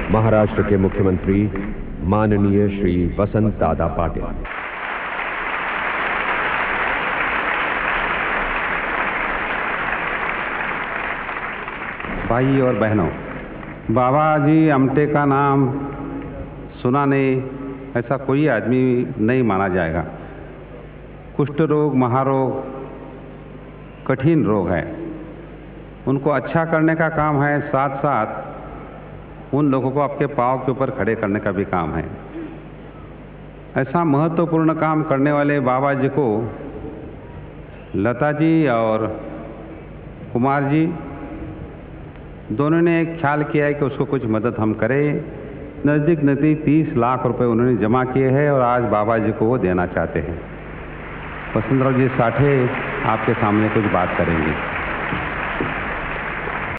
महाराष्ट्र के मुख्यमंत्री माननीय श्री वसंत दादा पाटिल। भाई और बहनों, बाबा जी आमटे का नाम सुना नहीं ऐसा कोई आदमी नहीं माना जाएगा। कुष्ठ रोग, महारोग कठिन रोग है, उनको अच्छा करने का काम है, साथ साथ उन लोगों को आपके पाँव के ऊपर खड़े करने का भी काम है। ऐसा महत्वपूर्ण काम करने वाले बाबा जी को लता जी और कुमार जी दोनों ने ख्याल किया है कि उसको कुछ मदद हम करें। नज़दीक 30 लाख रुपए उन्होंने जमा किए हैं और आज बाबा जी को वो देना चाहते हैं। वसंतराव जी साठे आपके सामने कुछ बात करेंगे।